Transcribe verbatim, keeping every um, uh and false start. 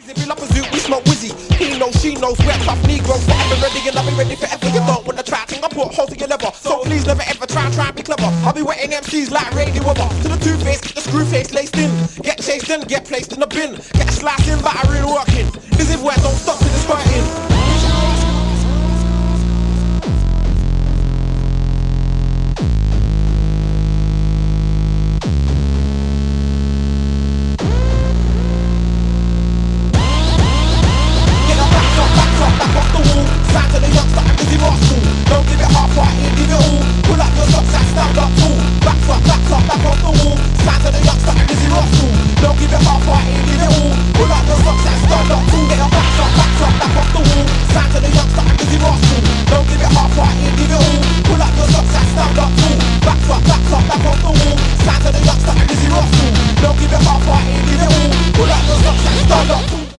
Zippy up a zoo, we smoke Wizzy. He knows, she knows, we're tough Negroes. But I've been ready and I'll be ready forever. You don't wanna try, think I put holes in your leather. So please never ever try and try and be clever. I'll be wetting M Cs like Randy Weather. To the two-face, get the screw face laced in. Get chased in, get placed in the bin. Get sliced in, battery working. This is where don't stop till it's hurting. Sign to the youngster, I'm busy rascal. Don't give it half-hearted, give it all. Pull up your socks and stand up tall. Back up, back up, back off the wall. Sign to the youngster, I'm busy rascal. Don't give it half-hearted, give it all. Pull up your socks and stand up tall. Get your back up, back up, back off the wall. Sign to the youngster, I'm busy rascal. Don't give it half-hearted, give it all. Pull up your socks and stand up tall. Back up, back up, back off the wall. Sign to the youngster, I'm busy rascal. Don't give it half-hearted, give it all. Pull up your socks and stand up tall.